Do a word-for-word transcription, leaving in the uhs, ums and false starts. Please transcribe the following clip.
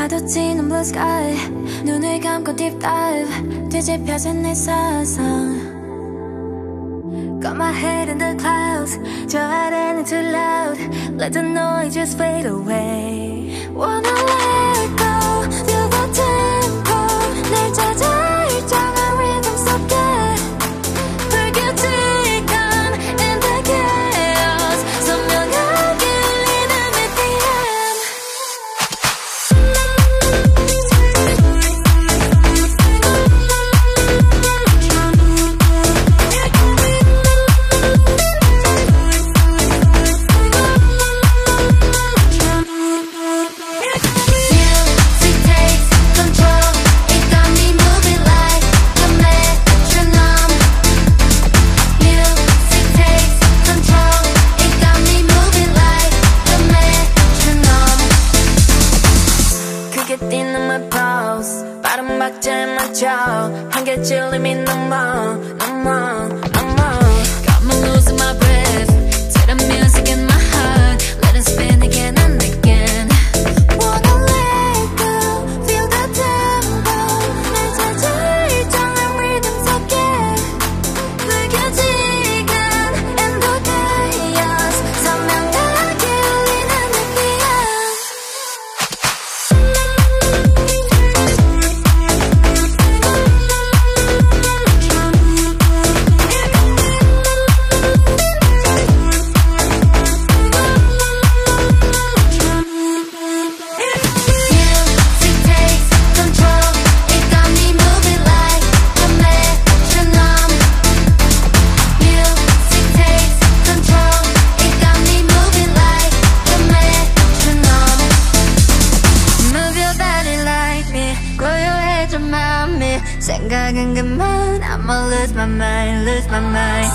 파도치는 blue sky 눈을 감고 deep dive 뒤집혀진 내 사상 Got my head in the clouds 저 아래는 too loud Let the noise just fade away Wanna let go Feel the tempo 날 찾아 일정한 rhythm 속에 불규칙한 in the chaos 선명하게 울리는 비피엠 뛰는 my pulse 빠른 박자에 맞춰 한계 찔림이 넘어 넘어 넘어 Got me losing my breath To the music in my heart Let it spin again and again Wanna let go Feel the tempo 날 찾아 일정한 rhythm 속에 불규칙한 in the chaos 선명하게 울리는 비피엠 고요해져 마음이 생각은 그만 I'ma lose my mind, lose my mind